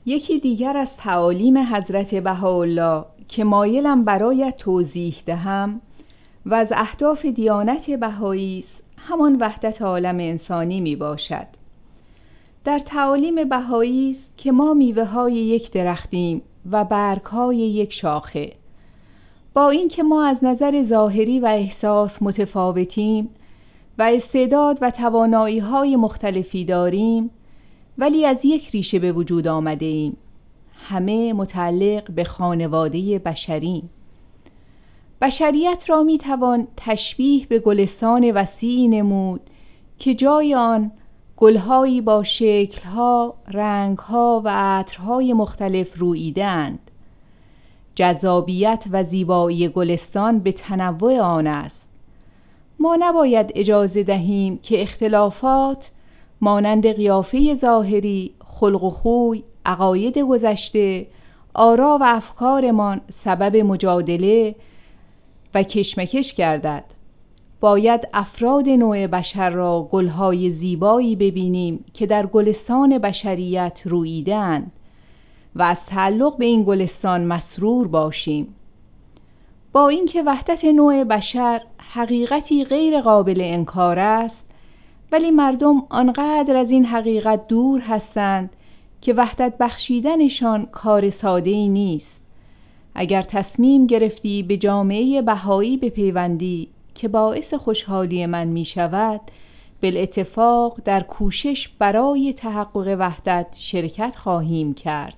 یکی دیگر از تعالیم حضرت بهاءالله که مایلم برایت توضیح دهم و از اهداف دیانت بهایی است، همان وحدت عالم انسانی می باشد. در تعالیم بهایی است که ما میوه های یک درختیم و برگ های یک شاخه. با اینکه ما از نظر ظاهری و احساس متفاوتیم و استعداد و توانایی های مختلفی داریم، ولی از یک ریشه به وجود آمده ایم. همه متعلق به خانواده بشریم. بشریت را می توان تشبیه به گلستان وسیعی نمود که جای آن گلهایی با شکلها، رنگها و عطرهای مختلف روییده‌اند. جذابیت و زیبایی گلستان به تنوع آن است. ما نباید اجازه دهیم که اختلافات مانند قیافه ظاهری، خلق و خوی، عقاید گذشته، آرا و افکارمان سبب مجادله و کشمکش گردد. باید افراد نوع بشر را گلهای زیبایی ببینیم که در گلستان بشریت روییده‌اند و از تعلق به این گلستان مسرور باشیم. با اینکه وحدت نوع بشر حقیقتی غیر قابل انکار است، ولی مردم آنقدر از این حقیقت دور هستند که وحدت بخشیدنشان کار ساده‌ای نیست. اگر تصمیم گرفتی به جامعه بهایی بپیوندی که باعث خوشحالی من می شود، بالاتفاق در کوشش برای تحقق وحدت شرکت خواهیم کرد.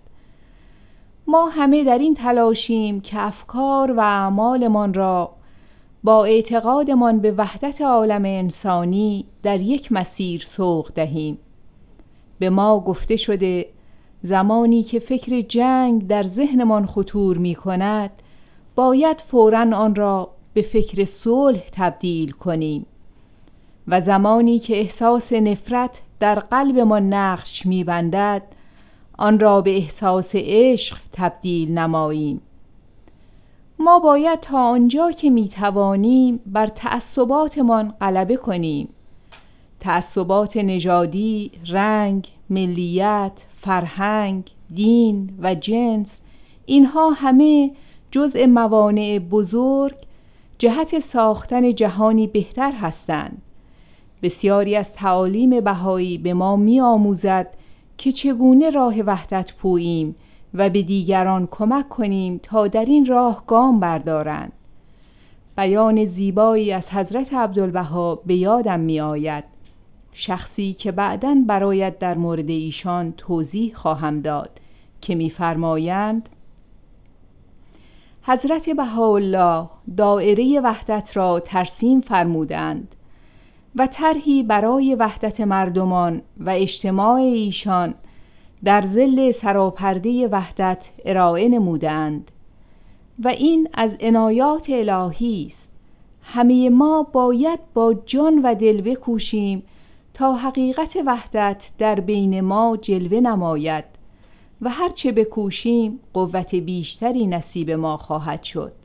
ما همه در این تلاشیم که افکار و اعمالمان را با اعتقادمان به وحدت عالم انسانی در یک مسیر سوق دهیم. به ما گفته شده زمانی که فکر جنگ در ذهنمان خطور می کند، باید فوراً آن را به فکر صلح تبدیل کنیم و زمانی که احساس نفرت در قلبمان نقش می بندد، آن را به احساس عشق تبدیل نماییم. ما باید تا آنجا که می توانیم بر تعصباتمان غلبه کنیم. تعصبات نژادی، رنگ، ملیت، فرهنگ، دین و جنس، اینها همه جزء موانع بزرگ جهت ساختن جهانی بهتر هستند. بسیاری از تعالیم بهایی به ما می آموزد که چگونه راه وحدت پوییم و به دیگران کمک کنیم تا در این راه گام بردارند. بیان زیبایی از حضرت عبدالبها به یادم می آید، شخصی که بعداً برایت در مورد ایشان توضیح خواهم داد، که می فرمایند: حضرت بهاءالله دایره وحدت را ترسیم فرمودند و طرحی برای وحدت مردمان و اجتماع ایشان در ظل سراپرده وحدت ارائه نمودند و این از عنایات الهی است. همه ما باید با جان و دل بکوشیم تا حقیقت وحدت در بین ما جلوه نماید و هرچه بکوشیم قوت بیشتری نصیب ما خواهد شد.